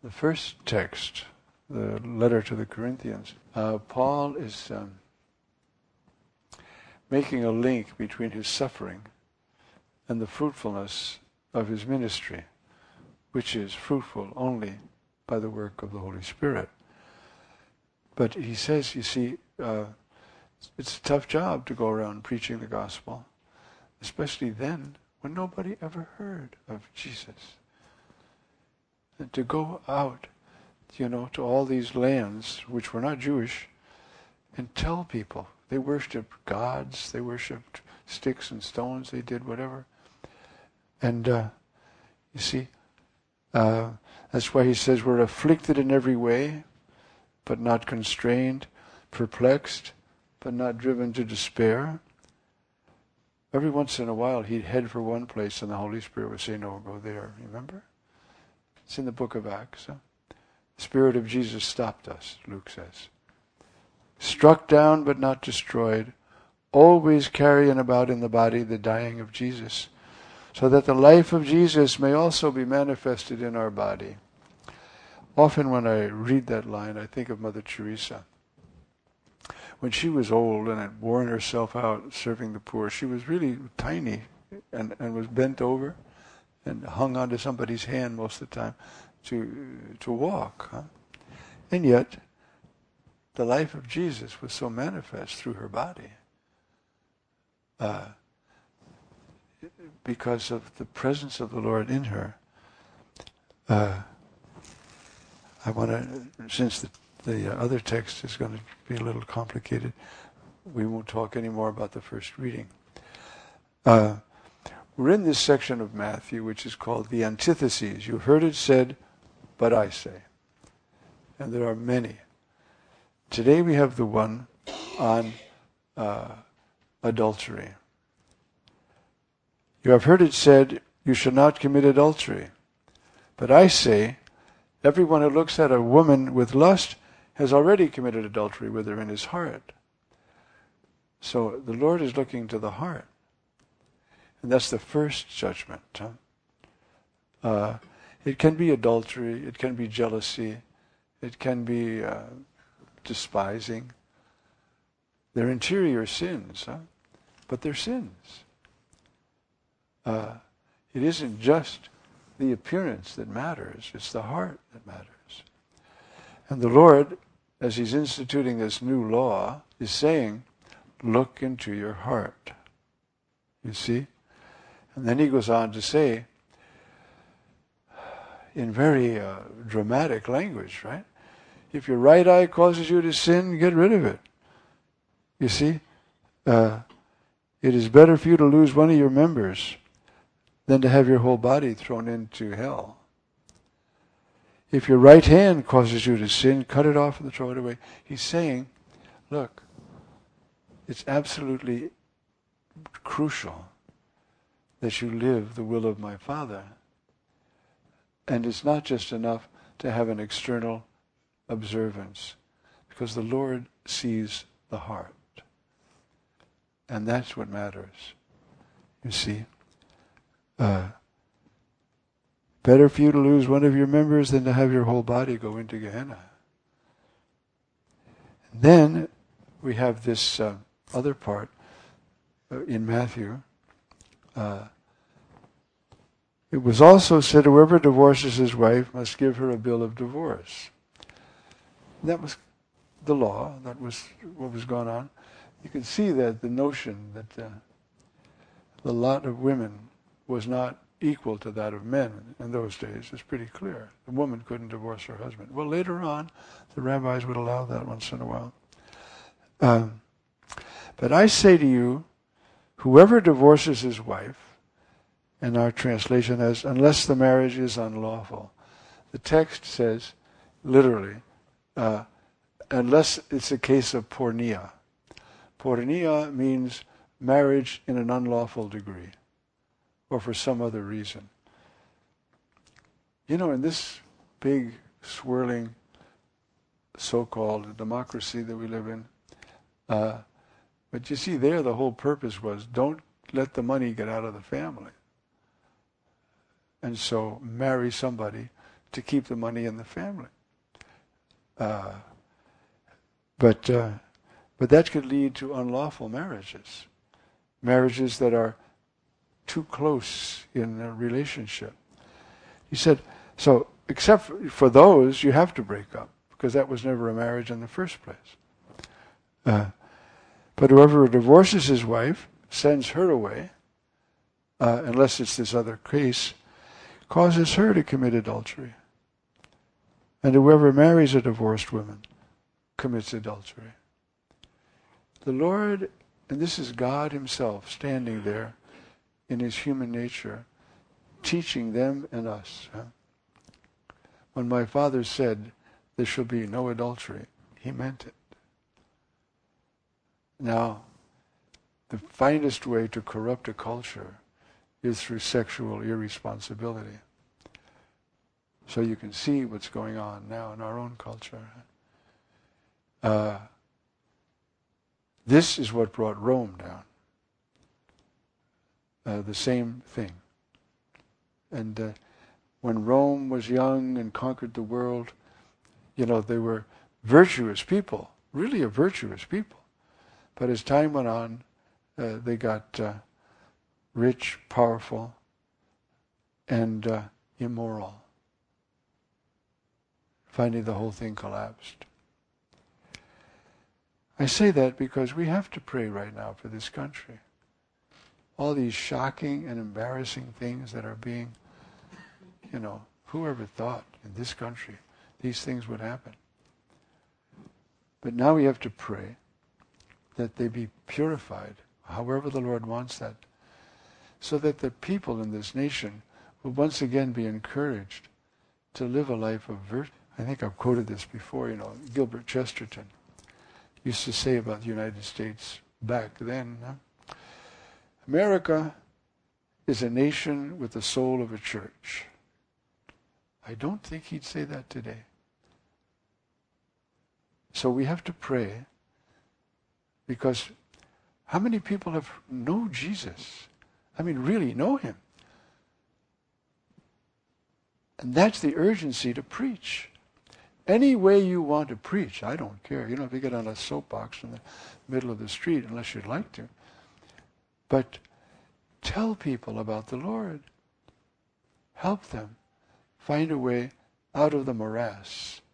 the first text, the letter to the Corinthians, Paul is making a link between his suffering and the fruitfulness of his ministry, which is fruitful only by the work of the Holy Spirit. But he says, you see, it's a tough job to go around preaching the gospel, especially then when nobody ever heard of Jesus. And to go out, to all these lands which were not Jewish and tell people. They worshipped gods, they worshipped sticks and stones, they did whatever. And you see, that's why he says we're afflicted in every way, but not constrained, perplexed, but not driven to despair. Every once in a while he'd head for one place and the Holy Spirit would say, no, go there. Remember? It's in the book of Acts. The Spirit of Jesus stopped us, Luke says. Struck down but not destroyed, always carrying about in the body the dying of Jesus, so that the life of Jesus may also be manifested in our body. Often when I read that line, I think of Mother Teresa. When she was old and had worn herself out serving the poor, she was really tiny and was bent over and hung onto somebody's hand most of the time to walk. And yet, the life of Jesus was so manifest through her body because of the presence of the Lord in her. I want to, since the other text is going to be a little complicated, we won't talk anymore about the first reading. We're in this section of Matthew which is called the antitheses. You've heard it said, but I say. And there are many. Today we have the one on adultery. You have heard it said, you shall not commit adultery. But I say, everyone who looks at a woman with lust has already committed adultery with her in his heart. So the Lord is looking to the heart. And that's the first judgment. It can be adultery, it can be jealousy, it can be despising. They're interior sins, but they're sins. It isn't just the appearance that matters, it's the heart that matters. And the Lord, as He's instituting this new law, is saying, look into your heart. You see? And then He goes on to say, in very dramatic language, right? If your right eye causes you to sin, get rid of it. You see? It is better for you to lose one of your members than to have your whole body thrown into hell. If your right hand causes you to sin, cut it off and throw it away. He's saying, look, it's absolutely crucial that you live the will of my Father. And it's not just enough to have an external observance, because the Lord sees the heart. And that's what matters. You see? Better for you to lose one of your members than to have your whole body go into Gehenna. And then we have this other part in Matthew. It was also said, whoever divorces his wife must give her a bill of divorce. That was the law. That was what was going on. You can see that the notion that the lot of women was not equal to that of men in those days is pretty clear. The woman couldn't divorce her husband. Well, later on, the rabbis would allow that once in a while. But I say to you, whoever divorces his wife, and our translation has, unless the marriage is unlawful. The text says, literally, unless it's a case of porneia. Porneia means marriage in an unlawful degree, or for some other reason. You know, in this big, swirling, so-called democracy that we live in, but you see there the whole purpose was, don't let the money get out of the family. And so marry somebody to keep the money in the family. But that could lead to unlawful marriages, marriages that are too close in a relationship. He said, so except for those, you have to break up, because that was never a marriage in the first place. But whoever divorces his wife, sends her away, unless it's this other case, causes her to commit adultery. And whoever marries a divorced woman commits adultery. The Lord, and this is God himself standing there in his human nature, teaching them and us. When my Father said, there shall be no adultery, he meant it. Now, the finest way to corrupt a culture is through sexual irresponsibility. So you can see what's going on now in our own culture. This is what brought Rome down. The same thing. And when Rome was young and conquered the world, they were virtuous people, really a virtuous people. But as time went on, they got rich, powerful, and immoral. Finally, the whole thing collapsed. I say that because we have to pray right now for this country. All these shocking and embarrassing things that are being, who ever thought in this country these things would happen? But now we have to pray that they be purified, however the Lord wants that, so that the people in this nation will once again be encouraged to live a life of virtue. I think I've quoted this before, Gilbert Chesterton used to say about the United States back then, America is a nation with the soul of a church. I don't think he'd say that today. So we have to pray, because how many people know Jesus? I mean, really know him. And that's the urgency to preach. Any way you want to preach, I don't care. You don't have to get on a soapbox in the middle of the street unless you'd like to. But tell people about the Lord. Help them find a way out of the morass